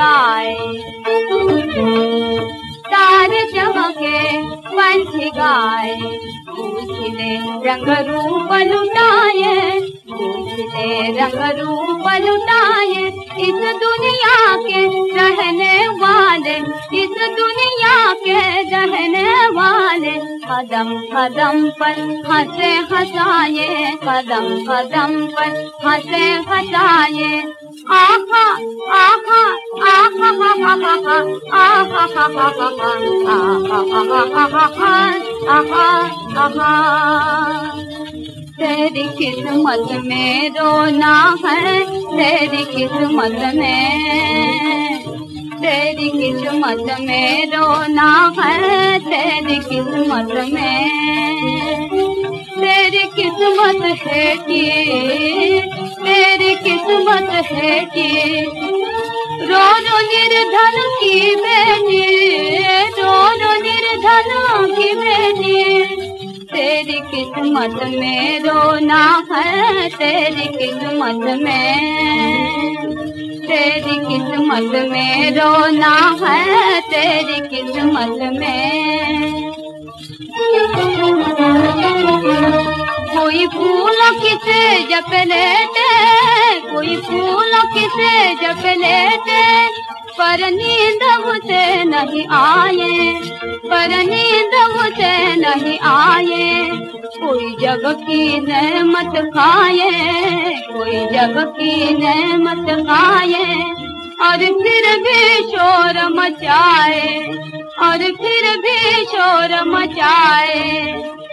गाए, तारे चमके पंछी गाए, पूछ ले रंग रूप लुटाए, पूछ ले रंग रूप लुटाए। इस दुनिया के रहने वाले, इस दुनिया के रहने वाले, कदम कदम पर हंसे हंसाए, कदम कदम पर हंसे हंसाए। आहा आहा आहा आहा आहा आहा आहा आहा। तेरी किस्मत में रोना है, तेरी किस्मत में, तेरी किस्मत में रोना है, तेरी किस्मत में। तेरी किस्मत है कि, तेरी किस्मत है कि रो रो निर्धन की बेटी, रो रो निर्धन की बेटी। तेरी किस्मत में रोना है, तेरी किस्मत में, तेरी किस्मत में रोना है, तेरी किस्मत में। कोई फूल किसे जप लेते, कोई फूल किसे जप लेते, पर नींद उसे नहीं आए, पर नींद उसे नहीं आए। कोई जग की नेमत खाए, कोई जग की नेमत खाए, और फिर भी शोर मचाए, और फिर भी शोर मचाए।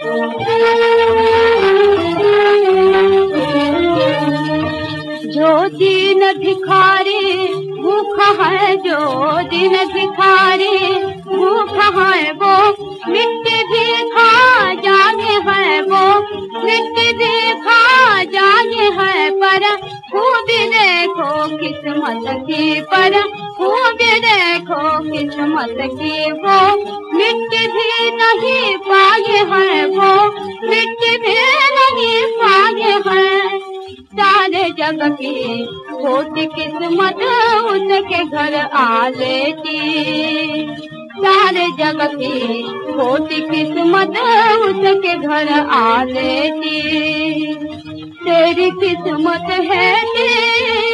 जो दीन भिखारी भूखा है, जो दीन भिखारी भूखा है, वो मिट्टी भी खा जाने है, वो मिट्टी भी खा जाने है। पर खूब देखो किस्मत की, पर खूब देखो किस्मत की, वो मिट्टी भी नहीं पाए है, वो मिट्टी भी नहीं पाए है। सारे जग की खोटी किस्मत उसके घर आ लेती, सारे जग की खोटी किस्मत उसके घर आ लेती। तेरी किस्मत है कि